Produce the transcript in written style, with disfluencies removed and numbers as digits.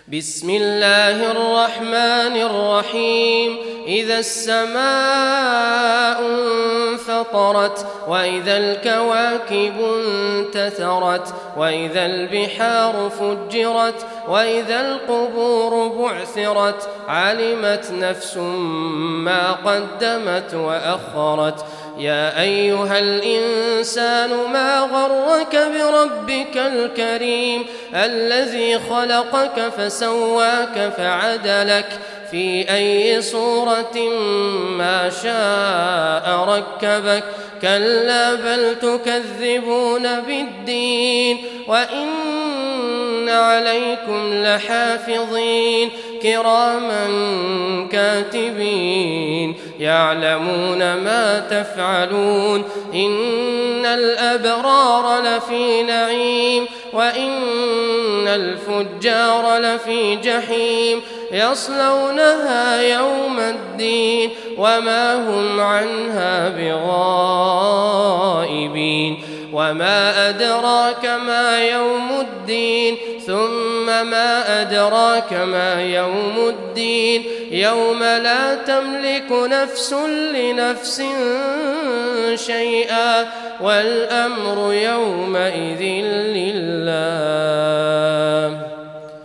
بسم الله الرحمن الرحيم إذا السماء انفطرت وإذا الكواكب انتثرت وإذا البحار فجرت وإذا القبور بعثرت علمت نفس ما قدمت وأخرت يا أيها الإنسان ما غرك بربك الكريم الذي خلقك فسواك فعدلك في أي صورة ما شاء ركبك كلا بل تكذبون بالدين وإن عليكم لحافظين كراما كاتبين يعلمون ما تفعلون إن الأبرار لفي نعيم وإن الفجار لفي جحيم يصلونها يوم الدين وما هم عنها بغائبين وما أدراك ما يوم الدين ثم ما أدراك ما يوم الدين يوم لا تملك نفس لنفس شيئا والأمر يومئذ لله.